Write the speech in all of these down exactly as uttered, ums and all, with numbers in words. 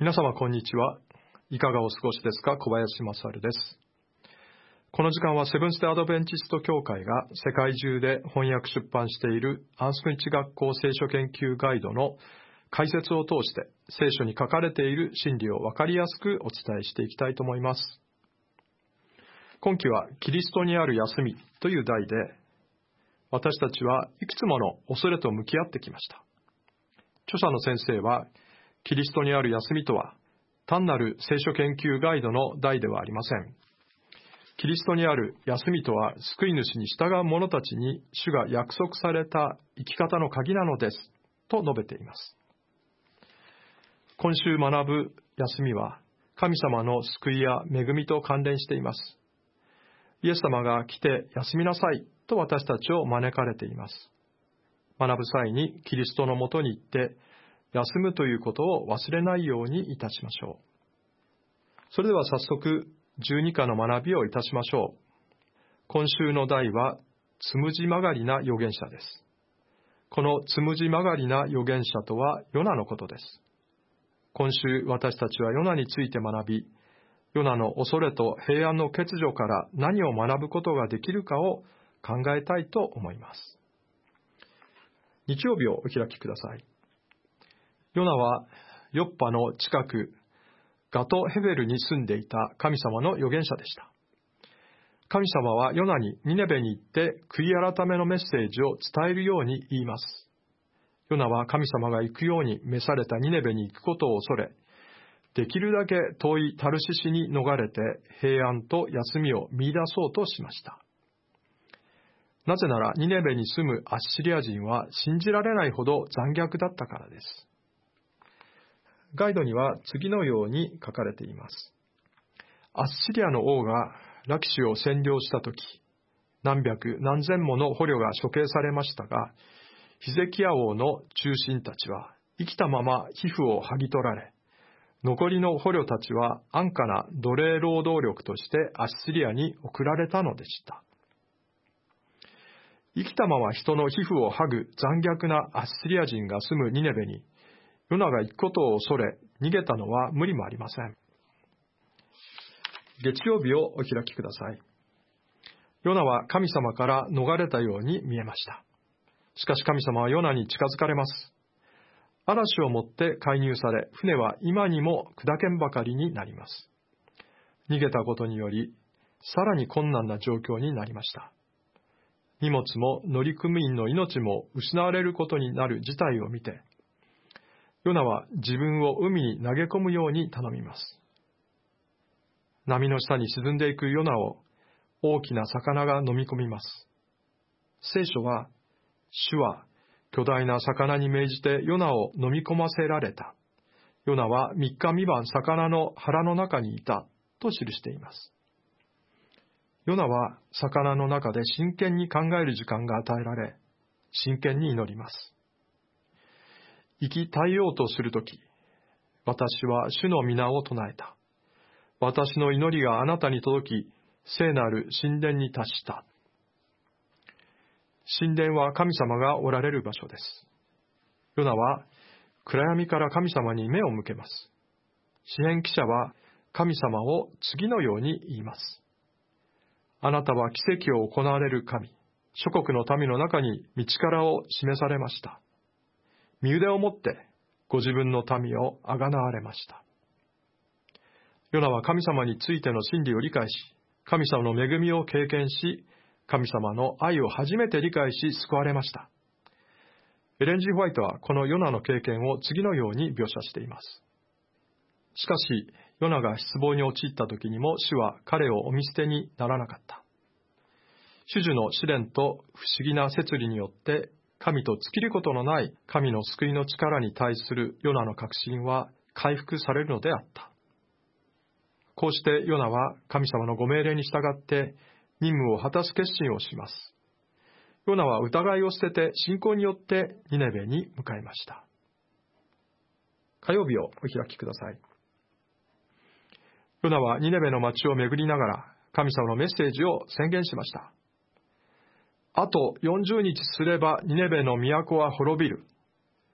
皆様こんにちは。いかがお過ごしですか？小林勝です。この時間はセブンステアドベンチスト教会が世界中で翻訳出版しているアンスク日学校聖書研究ガイドの解説を通して聖書に書かれている真理をわかりやすくお伝えしていきたいと思います。今期はキリストにある休みという題で、私たちはいくつもの恐れと向き合ってきました。著者の先生はキリストにある休みとは単なる聖書研究ガイドの題ではありません。キリストにある休みとは救い主に従う者たちに主が約束された生き方の鍵なのですと述べています。今週学ぶ休みは神様の救いや恵みと関連しています。イエス様が来て休みなさいと私たちを招かれています。学ぶ際にキリストのもとに行って休むということを忘れないようにいたしましょう。それでは早速じゅうに課の学びをいたしましょう。今週の題はつむじ曲がりな預言者です。このつむじ曲がりな預言者とはヨナのことです。今週私たちはヨナについて学び、ヨナの恐れと平安の欠如から何を学ぶことができるかを考えたいと思います。日曜日をお開きください。ヨナはヨッパの近くガトヘベルに住んでいた神様の預言者でした。神様はヨナにニネベに行って悔い改めのメッセージを伝えるように言います。ヨナは神様が行くように召されたニネベに行くことを恐れ、できるだけ遠いタルシシに逃れて平安と休みを見出そうとしました。なぜならニネベに住むアッシリア人は信じられないほど残虐だったからです。ガイドには次のように書かれています。アッシリアの王がラキシュを占領したとき、何百何千もの捕虜が処刑されましたが、ヒゼキヤ王の忠臣たちは生きたまま皮膚を剥ぎ取られ、残りの捕虜たちは安価な奴隷労働力としてアッシリアに送られたのでした。生きたまま人の皮膚を剥ぐ残虐なアッシリア人が住むニネベに、ヨナが行くことを恐れ逃げたのは無理もありません。月曜日をお開きください。ヨナは神様から逃れたように見えました。しかし神様はヨナに近づかれます。嵐をもって介入され、船は今にも砕けんばかりになります。逃げたことにより、さらに困難な状況になりました。荷物も乗組員の命も失われることになる事態を見て、ヨナは自分を海に投げ込むように頼みます。波の下に沈んでいくヨナを大きな魚が飲み込みます。聖書は、主は巨大な魚に命じてヨナを飲み込ませられた。ヨナは三日三晩魚の腹の中にいたと記しています。ヨナは魚の中で真剣に考える時間が与えられ、真剣に祈ります。生き絶えようとするとき、私は主の皆を唱えた。私の祈りがあなたに届き、聖なる神殿に達した。神殿は神様がおられる場所です。ヨナは暗闇から神様に目を向けます。詩編記者は神様を次のように言います。あなたは奇跡を行われる神、諸国の民の中に道からを示されました。身腕を持ってご自分の民をあがなわれました。ヨナは神様についての真理を理解し、神様の恵みを経験し、神様の愛を初めて理解し救われました。エレン・ジー・ホワイトはこのヨナの経験を次のように描写しています。しかし、ヨナが失望に陥った時にも主は彼をお見捨てにならなかった。主樹の試練と不思議な摂理によって神と尽きることのない神の救いの力に対するヨナの確信は回復されるのであった。こうしてヨナは神様のご命令に従って任務を果たす決心をします。ヨナは疑いを捨てて信仰によってニネベに向かいました。火曜日をお開きください。ヨナはニネベの町を巡りながら神様のメッセージを宣言しました。あとよんじゅうにちすればニネベの都は滅びる。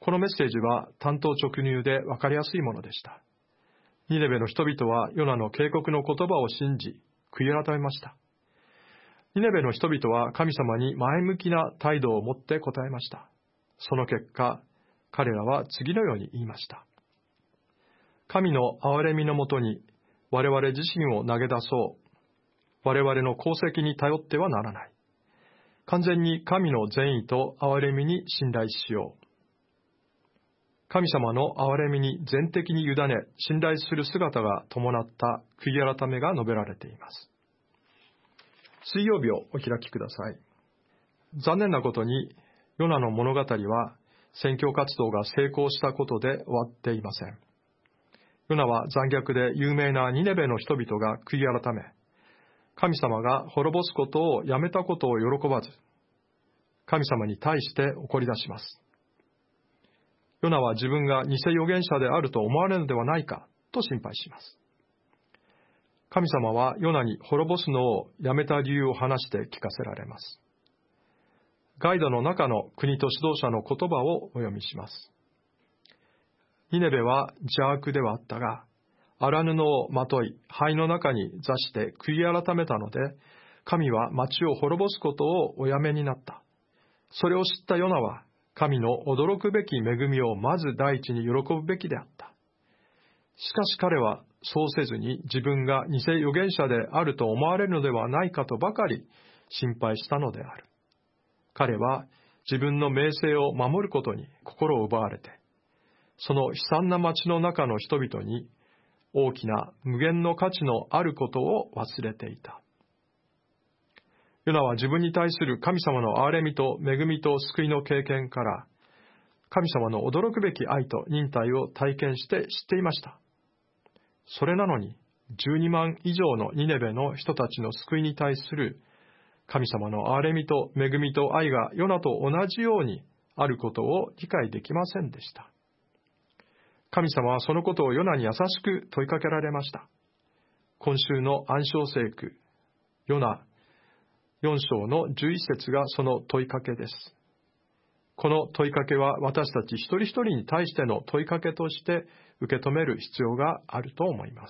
このメッセージは単刀直入で分かりやすいものでした。ニネベの人々はヨナの警告の言葉を信じ、悔い改めました。ニネベの人々は神様に前向きな態度を持って答えました。その結果、彼らは次のように言いました。神の憐れみのもとに我々自身を投げ出そう。我々の功績に頼ってはならない。完全に神の善意と憐れみに信頼しよう。神様の憐れみに全的に委ね、信頼する姿が伴った悔い改めが述べられています。水曜日をお開きください。残念なことに、ヨナの物語は宣教活動が成功したことで終わっていません。ヨナは残虐で有名なニネベの人々が悔い改め、神様が滅ぼすことをやめたことを喜ばず、神様に対して怒り出します。ヨナは自分が偽預言者であると思われるのではないかと心配します。神様はヨナに滅ぼすのをやめた理由を話して聞かせられます。ガイドの中の国と指導者の言葉をお読みします。ニネベは邪悪ではあったが、荒布をまとい、灰の中に座して悔い改めたので、神は町を滅ぼすことをおやめになった。それを知ったヨナは、神の驚くべき恵みをまず第一に喜ぶべきであった。しかし彼はそうせずに自分が偽預言者であると思われるのではないかとばかり心配したのである。彼は自分の名声を守ることに心を奪われて、その悲惨な町の中の人々に大きな無限の価値のあることを忘れていた。ヨナは自分に対する神様の憐れみと恵みと救いの経験から、神様の驚くべき愛と忍耐を体験して知っていました。それなのに、じゅうにまん以上のニネベの人たちの救いに対する神様の憐れみと恵みと愛がヨナと同じようにあることを理解できませんでした。神様はそのことをヨナに優しく問いかけられました。今週の暗唱聖句、ヨナよん章のじゅういち節がその問いかけです。この問いかけは私たち一人一人に対しての問いかけとして受け止める必要があると思います。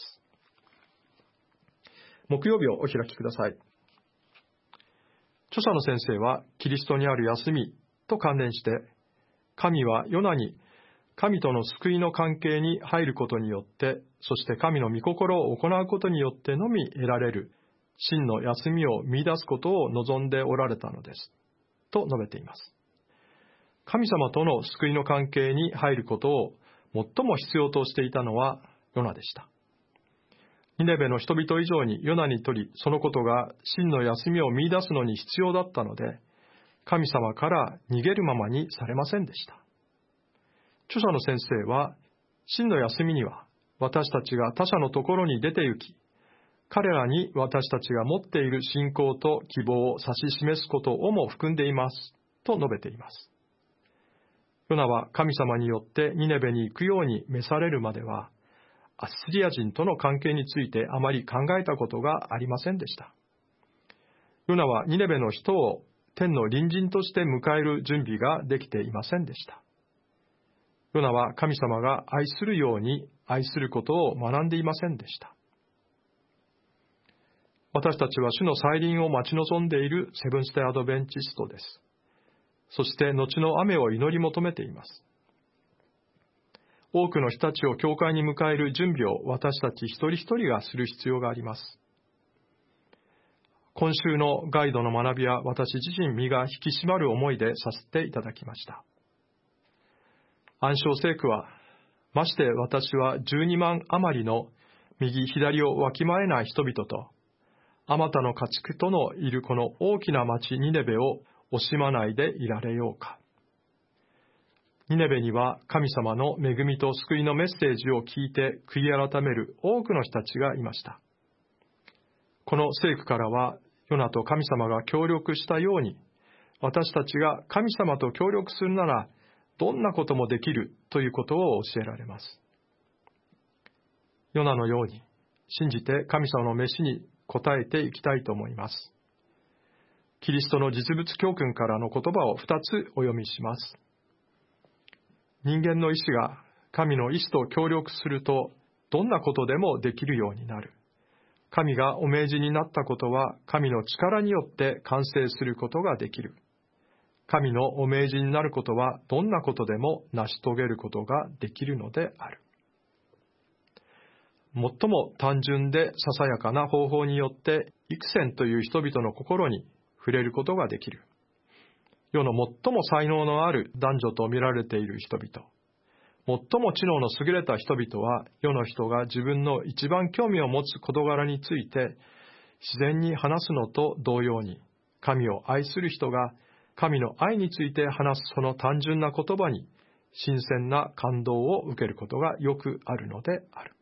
木曜日をお開きください。著者の先生はキリストにある休みと関連して、神はヨナに神との救いの関係に入ることによって、そして神の御心を行うことによってのみ得られる真の休みを見出すことを望んでおられたのですと述べています。神様との救いの関係に入ることを最も必要としていたのはヨナでした。ニネベの人々以上にヨナにとり、そのことが真の休みを見出すのに必要だったので、神様から逃げるままにされませんでした。著者の先生は、真の休みには私たちが他者のところに出て行き、彼らに私たちが持っている信仰と希望を指し示すことをも含んでいますと述べています。ヨナは神様によってニネベに行くように召されるまでは、アッシリア人との関係についてあまり考えたことがありませんでした。ヨナはニネベの人を天の隣人として迎える準備ができていませんでした。ヨナは神様が愛するように愛することを学んでいませんでした。私たちは主の再臨を待ち望んでいるセブンステアドベンチストです。そして後の雨を祈り求めています。多くの人たちを教会に迎える準備を私たち一人一人がする必要があります。今週のガイドの学びは私自身身が引き締まる思いでさせていただきました。暗唱聖句は、まして私はじゅうにまん余りの右左をわきまえない人々と、あまたの家畜とのいるこの大きな町ニネベを惜しまないでいられようか。ニネベには神様の恵みと救いのメッセージを聞いて悔い改める多くの人たちがいました。この聖句からは、ヨナと神様が協力したように、私たちが神様と協力するなら、どんなこともできるということを教えられます。ヨナのように、信じて神様の召しに応えていきたいと思います。キリストの実物教訓からの言葉を二つお読みします。 人間の意志が神の意志と協力すると、どんなことでもできるようになる。神がお命じになったことは、神の力によって完成することができる。神のお命じになることは、どんなことでも成し遂げることができるのである。最も単純でささやかな方法によって、幾千という人々の心に触れることができる。世の最も才能のある男女と見られている人々、最も知能の優れた人々は、世の人が自分の一番興味を持つ事柄について自然に話すのと同様に、神を愛する人が神の愛について話すその単純な言葉に新鮮な感動を受けることがよくあるのである。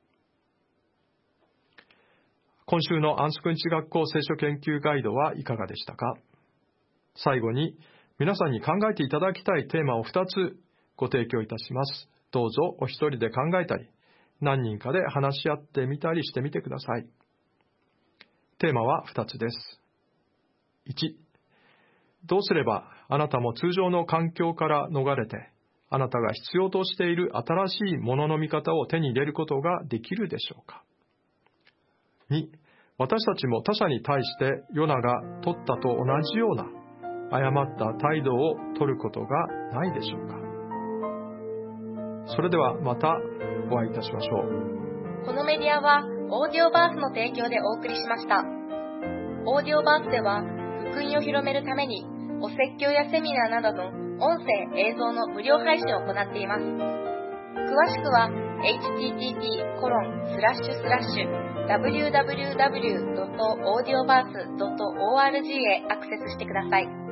今週の安息日学校聖書研究ガイドはいかがでしたか？最後に皆さんに考えていただきたいテーマをふたつご提供いたします。どうぞお一人で考えたり、何人かで話し合ってみたりしてみてください。テーマはふたつです。いち、どうすればあなたも通常の環境から逃れて、あなたが必要としている新しいものの見方を手に入れることができるでしょうか？に、私たちも他者に対してヨナが取ったと同じような誤った態度を取ることがないでしょうか？それではまたお会いいたしましょう。 このメディアはオーディオバースの提供でお送りしました。オーディオバースでは福音を広めるためにお説教やセミナーなどの音声映像の無料配信を行っています。詳しくは エイチティーティーピーコロンスラッシュスラッシュダブリューダブリューダブリュードットオーディオバースドットオーアールジー へアクセスしてください。